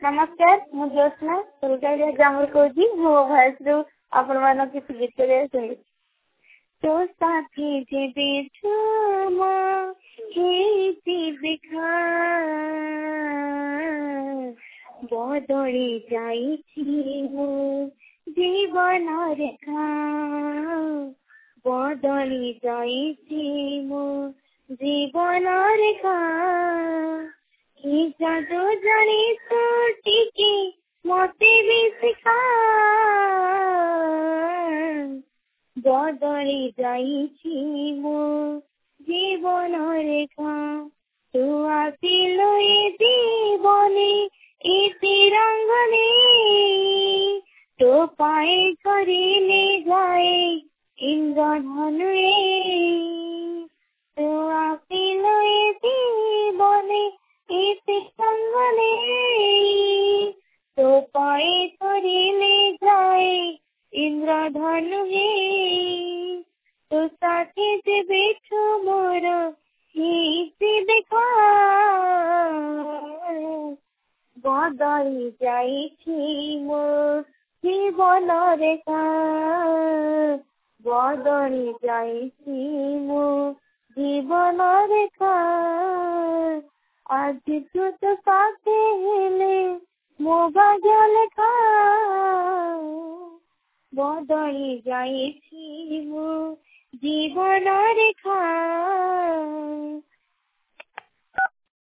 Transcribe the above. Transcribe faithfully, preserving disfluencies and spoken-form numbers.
नमस्कार ମୁଁ ଜ୍ୟୋତ୍ସ୍ନା ସୁରକାଳିଆ ଗ୍ରାମରୁ କହୁଛି। ମୋ ଭଏସରୁ ଆପଣମାନଙ୍କ କିଛି ଗୀତରେ ଶୁଣିବି। ତୋ ସାଥୀ ଯେବେ ଛୁମ ହେଇଛି ଦେଖା ବଦଳି ଯାଇଛି ମୋ ଜୀବନ ରେଖା ବଦଳି ଯାଇଛି ମୋ ଜୀବନ ରେଖା କି ଯାଦୁ ଜାଣିଛୁ ଟିକେ ମତେ ବି ଶିଖା ବଦଳି ଯାଇଛି ମୋ ଜୀବନ ରେଖା ତୁ ଆସିଲୁ ଏ ଜୀବନେ ଏତେ ରଙ୍ଗରେ ତୋ ପାଏ କରିଲେ ଯାଏ ଇନ୍ଦ୍ରଧନୁରେ ତୁ ଆସିଲୁ ଏ ଜୀବନେ ଏତେ ରଙ୍ଗରେ ତୋ ପାଏ କରିଲେ ଯାଏ ଇନ୍ଦ୍ରଧନୁରେ ତୋ ସାଥୀ ଯେବେଠୁ ମୋର ହେଇଛି ଦେଖା ବଦଳି ଯାଇଛି ମୋ ଜୀବନ ରେଖା ବଦଳି ଯାଇଛି ମୋ ଜୀବନ ରେଖା ଆଜି ତୁ ତ ପାଖେ ହେଲେ ମୋ ଭାଗ୍ୟ ଲେଖା ବଦଳି ଯାଇଛି ମୋ ଜୀବନ ରେଖା।